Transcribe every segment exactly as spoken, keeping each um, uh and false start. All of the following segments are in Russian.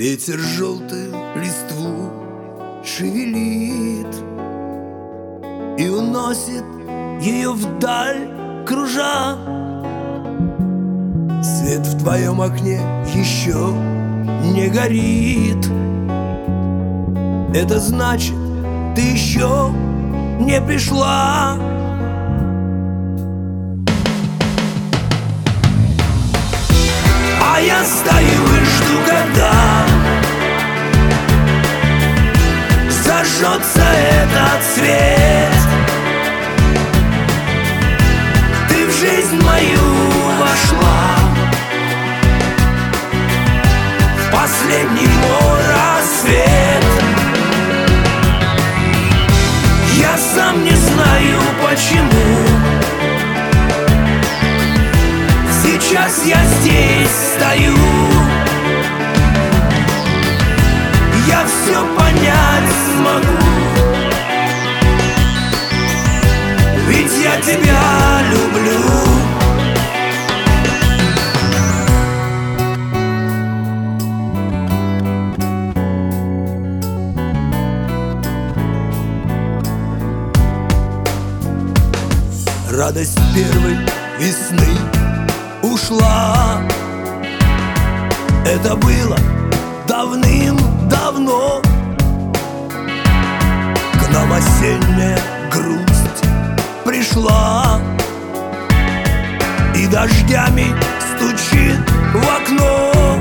Ветер желтую листву шевелит и уносит ее вдаль, кружа. Свет в твоем окне еще не горит. Это значит, ты еще не пришла. А я стою и жду, когда зажжется этот свет. Ты в жизнь мою вошла, в последний мой рассвет. Я сам не знаю почему сейчас я здесь стою. Я все понять смогу, ведь я тебя люблю. Радость первой весны ушла. Это было давным-давно. К нам осенняя грусть пришла и дождями стучит в окно.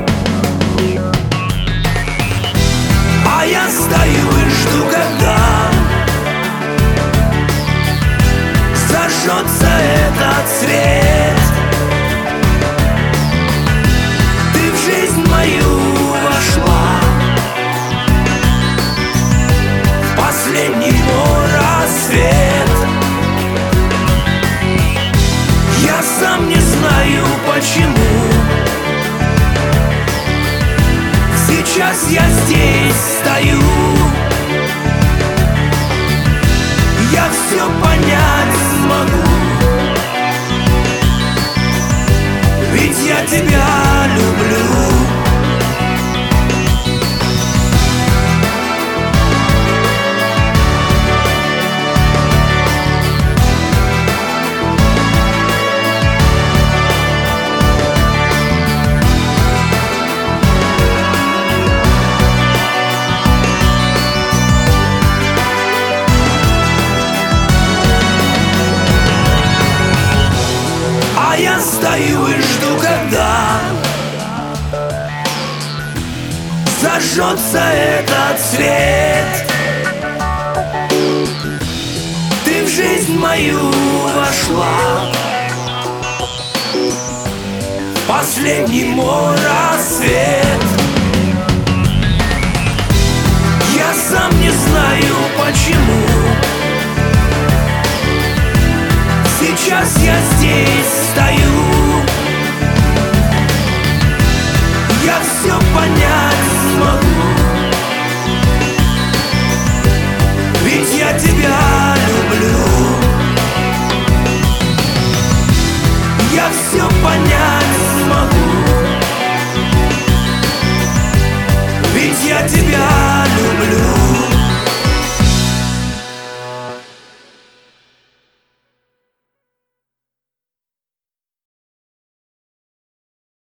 А я стою и жду, когда зажжется этот свет. Ты в жизнь мою вошла, в последний мой рассвет. Я сам не знаю почему сейчас я здесь стою. Я все понять смогу, ведь я тебя люблю. А я стою и жду, когда зажжется этот свет. Ты в жизнь мою вошла, в последний мой рассвет. Я сам не знаю почему сейчас я здесь стою. Я все понять смогу, ведь я тебя